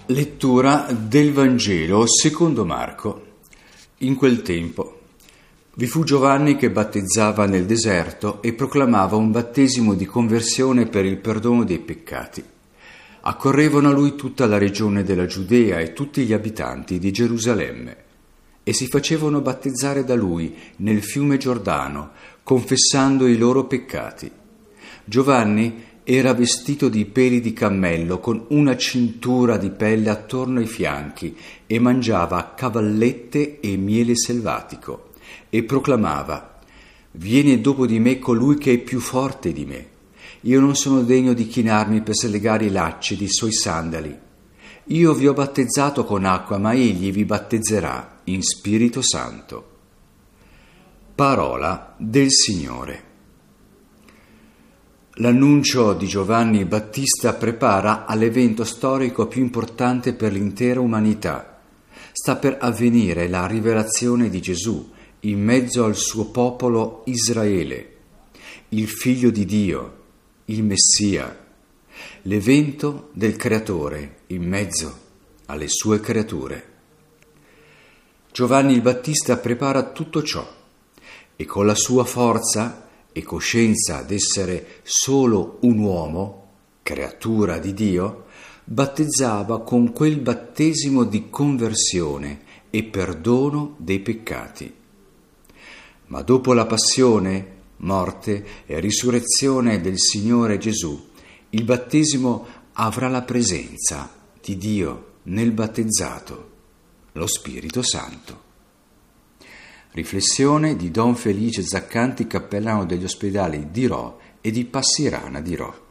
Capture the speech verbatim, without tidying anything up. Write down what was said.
Lettura del Vangelo secondo Marco. In quel tempo vi fu Giovanni che battezzava nel deserto e proclamava un battesimo di conversione per il perdono dei peccati. Accorrevano a lui tutta la regione della Giudea e tutti gli abitanti di Gerusalemme e si facevano battezzare da lui nel fiume Giordano, confessando i loro peccati. Giovanni era vestito di peli di cammello con una cintura di pelle attorno ai fianchi e mangiava cavallette e miele selvatico e proclamava: «Viene dopo di me colui che è più forte di me. Io non sono degno di chinarmi per slegare i lacci dei suoi sandali. Io vi ho battezzato con acqua, ma egli vi battezzerà in Spirito Santo». Parola del Signore. L'annuncio di Giovanni Battista prepara all'evento storico più importante per l'intera umanità. Sta per avvenire la rivelazione di Gesù in mezzo al suo popolo Israele, il Figlio di Dio, il Messia, l'evento del Creatore in mezzo alle sue creature. Giovanni il Battista prepara tutto ciò e con la sua forza e coscienza d'essere solo un uomo, creatura di Dio, battezzava con quel battesimo di conversione e perdono dei peccati. Ma dopo la passione, morte e risurrezione del Signore Gesù, il battesimo avrà la presenza di Dio nel battezzato, lo Spirito Santo. Riflessione di Don Felice Zaccanti, cappellano degli ospedali di Rho e di Passirana di Rho.